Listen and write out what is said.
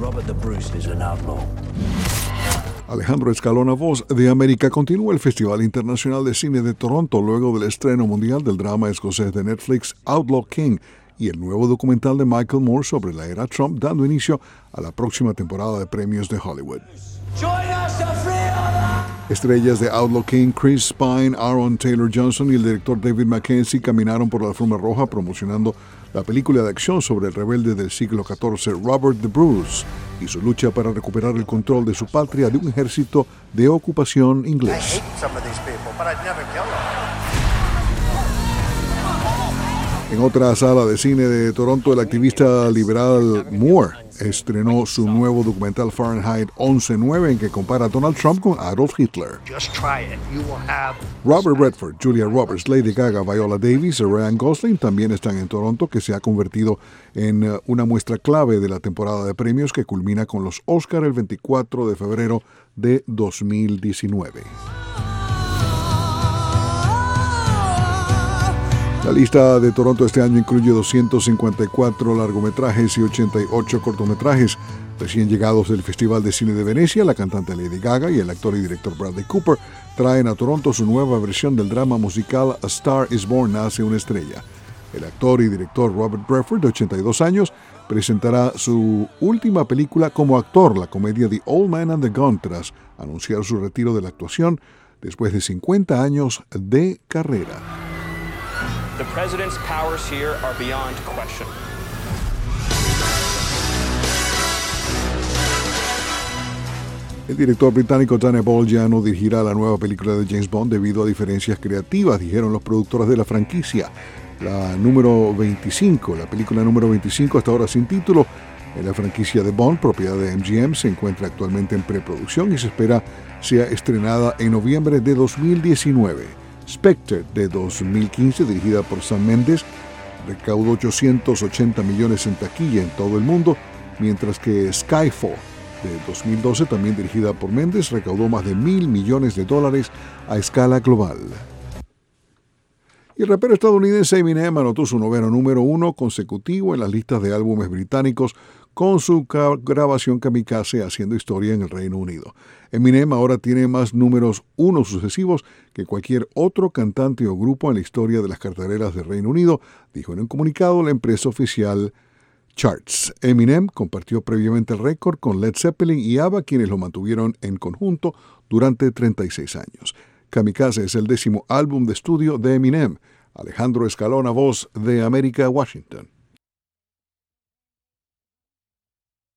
Robert the Bruce is an outlaw. Alejandro Escalona, voz de América. Continúa el Festival Internacional de Cine de Toronto luego del estreno mundial del drama escocés de Netflix Outlaw King y el nuevo documental de Michael Moore sobre la era Trump, dando inicio a la próxima temporada de premios de Hollywood. Estrellas de Outlaw King, Chris Pine, Aaron Taylor Johnson y el director David Mackenzie caminaron por la alfombra roja promocionando la película de acción sobre el rebelde del siglo XIV Robert the Bruce y su lucha para recuperar el control de su patria de un ejército de ocupación inglés. En otra sala de cine de Toronto, el activista liberal Moore estrenó su nuevo documental Fahrenheit 11/9 en que compara a Donald Trump con Adolf Hitler. Robert Redford, Julia Roberts, Lady Gaga, Viola Davis y Ryan Gosling también están en Toronto, que se ha convertido en una muestra clave de la temporada de premios que culmina con los Oscar el 24 de febrero de 2019. La lista de Toronto este año incluye 254 largometrajes y 88 cortometrajes. Recién llegados del Festival de Cine de Venecia, la cantante Lady Gaga y el actor y director Bradley Cooper traen a Toronto su nueva versión del drama musical A Star is Born, Nace una estrella. El actor y director Robert Redford, de 82 años, presentará su última película como actor, la comedia The Old Man and the Gun, tras anunciar su retiro de la actuación después de 50 años de carrera. The president's powers here are beyond question. El director británico Danny Boyle ya no dirigirá la nueva película de James Bond debido a diferencias creativas, dijeron los productores de la franquicia. La película número 25, hasta ahora sin título, en la franquicia de Bond, propiedad de MGM, se encuentra actualmente en preproducción y se espera sea estrenada en noviembre de 2019. Spectre, de 2015, dirigida por Sam Mendes, recaudó 880 millones en taquilla en todo el mundo, mientras que Skyfall, de 2012, también dirigida por Mendes, recaudó más de $1.000 millones a escala global. Y el rapero estadounidense Eminem anotó su noveno número 1 consecutivo en las listas de álbumes británicos con su grabación Kamikaze, haciendo historia en el Reino Unido. Eminem ahora tiene más números 1 sucesivos que cualquier otro cantante o grupo en la historia de las carteleras del Reino Unido, dijo en un comunicado la empresa oficial Charts. Eminem compartió previamente el récord con Led Zeppelin y ABBA, quienes lo mantuvieron en conjunto durante 36 años. Kamikaze es el 10º álbum de estudio de Eminem. Alejandro Escalona, voz de América, Washington.